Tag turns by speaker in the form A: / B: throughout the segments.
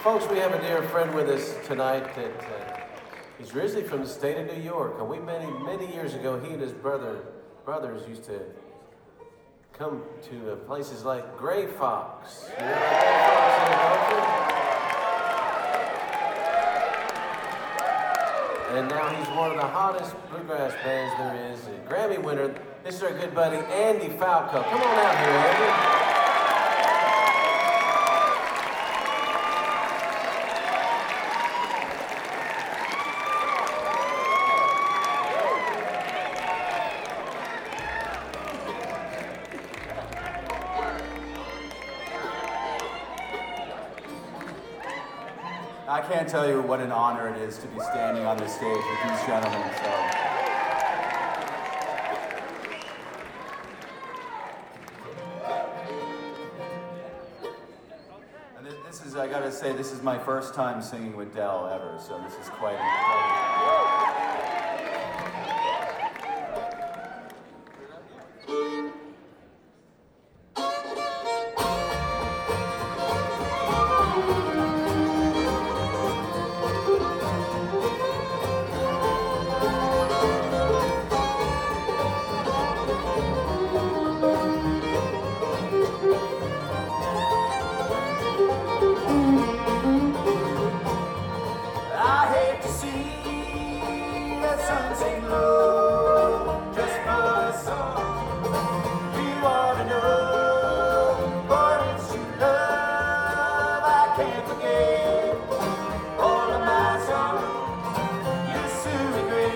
A: Folks, we have a dear friend with us tonight that he's originally from the state of New York. And many years ago, he and his brothers used to come to places like Gray Fox. You know Gray Fox in Oakland? And now he's one of the hottest bluegrass bands there is. A Grammy winner. This is our good buddy, Andy Falco. Come on out here, Andy.
B: I can't tell you what an honor it is to be standing on this stage with these gentlemen. And this is, I gotta say, this is my first time singing with Del ever, so this is quite
C: sunset low, just for a song. You ought to know, but it's true love. I can't forget all of my sorrow. You'll soon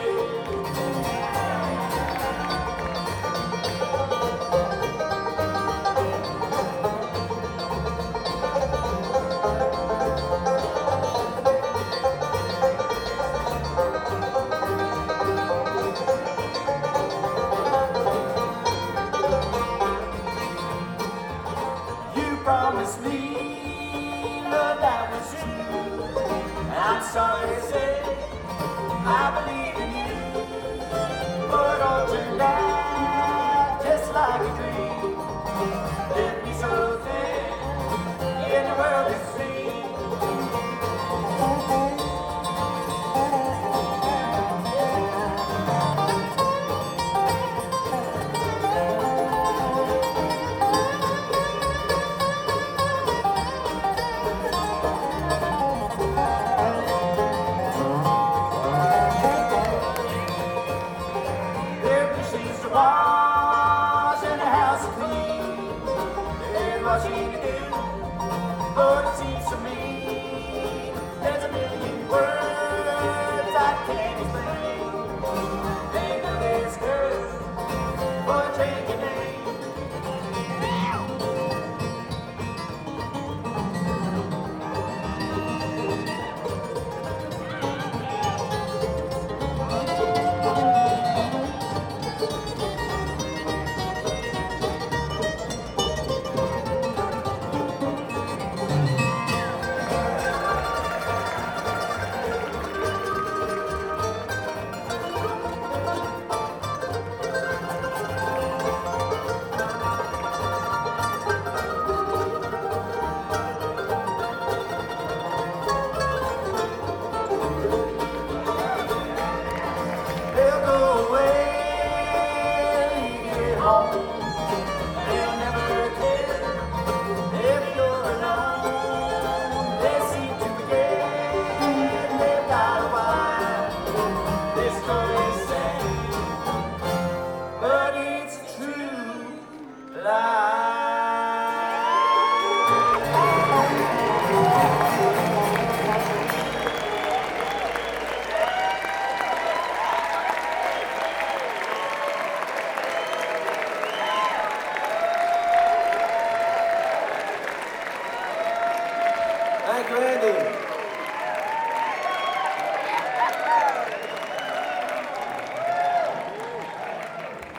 C: promised me love that was true. I'm sorry to say I believe in you, but all turned out just like a dream. Left me so thin in the world to see. Was in a house of clean, and what she to do, but it seems to me there's a million words I can't explain. Ain't no this girl, but take your name. They'll never care if you're alone. They seem to forget they've got a wife. This story's sad, but it's a true lie.
A: Thank you, Andy.